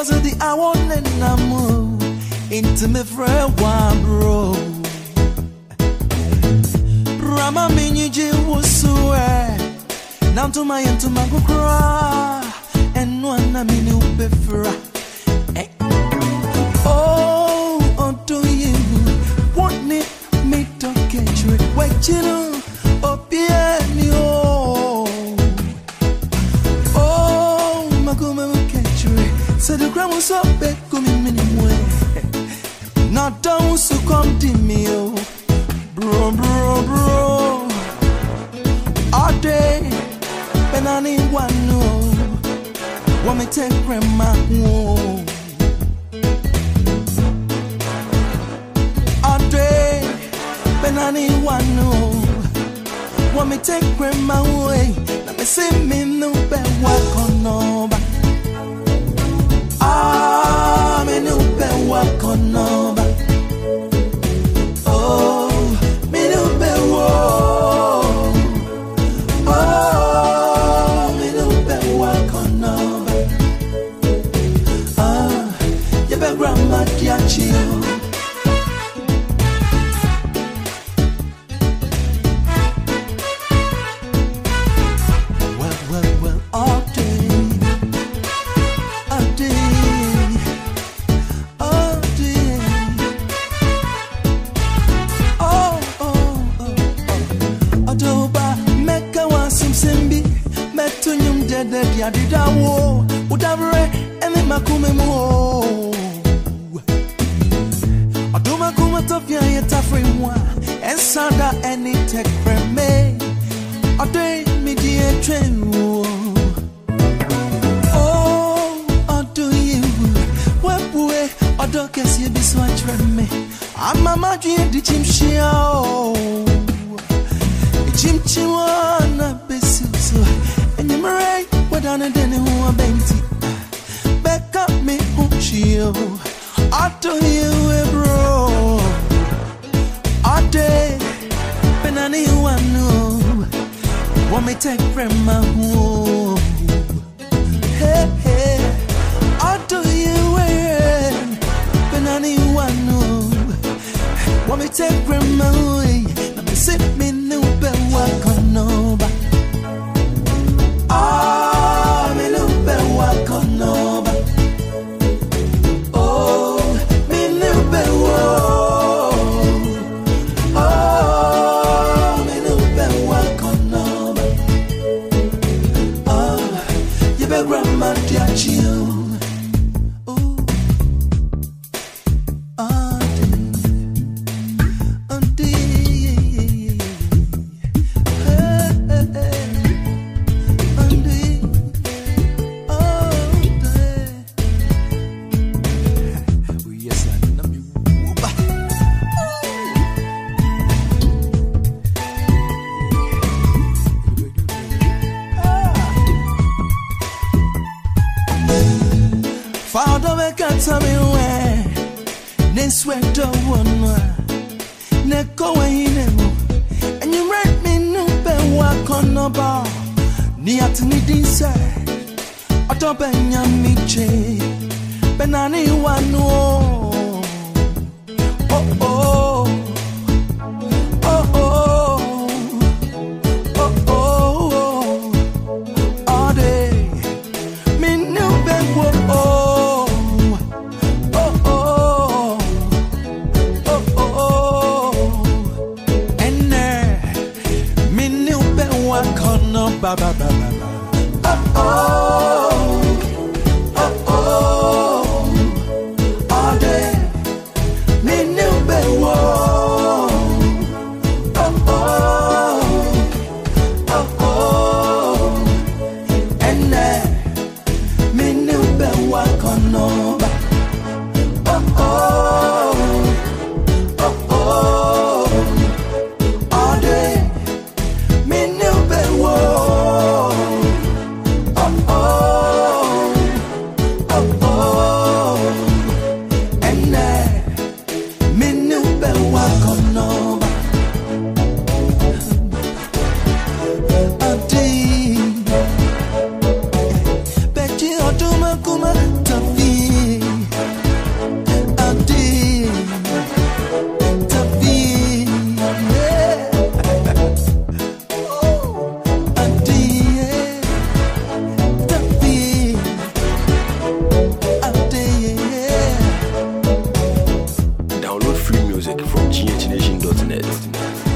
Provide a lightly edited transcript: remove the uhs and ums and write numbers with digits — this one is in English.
because of the I want and I move into my friend one bro. Rama miniji wusue now to my into my cry and one I mean you prefer. Oh, onto you want me to catch you. Wait, you know, oh, piano. Oh, my come catch you. So the ground was up, back coming anyway. Not down, so come to me, oh, bro. All day, when I need one, no. Want me take grandma home. All day, when I need one, no. Want me take grandma away. Let me see me no bad walk on over. Ah, me no bad walk on over. Oh, me no bad walk. Oh, me no bad walk on over. Ah, you better grandma dear chill. I did a war, whatever, and then Makumemo. I do Makuma Tofia yet a frame one, and Sanda and it take from me. I day me dear train. Oh, I do you, what boy, I don't guess you be swatch from me. I'm a magic, the Jim Shio, Jim Chiwana, Bessu, and you marry. Down and then who are Benty back up me Uchio. I tell you, bro. All day, when I need one, no. Want me take from my home. Hey, hey. I tell you, when I need one, no. Want me take from my way. Let me sit me new bed walk on over. Father, make a tell me where. Ne sweat the one. Ne go in and you write me no bad walk on the bar. Ni at ni dinse. I don't bend your miche. Benani one no. Oh oh. Oh oh. Oh oh. All day. Me no bad walk. Ba ba ba ba ba. Oh oh, oh oh, all day, me new bed whoa. Oh oh, oh oh, and then me new bed walk on over. Oh oh, oh oh, all day, me new bed whoa. Betty, I do my kuma, Download free music from ghnation.net.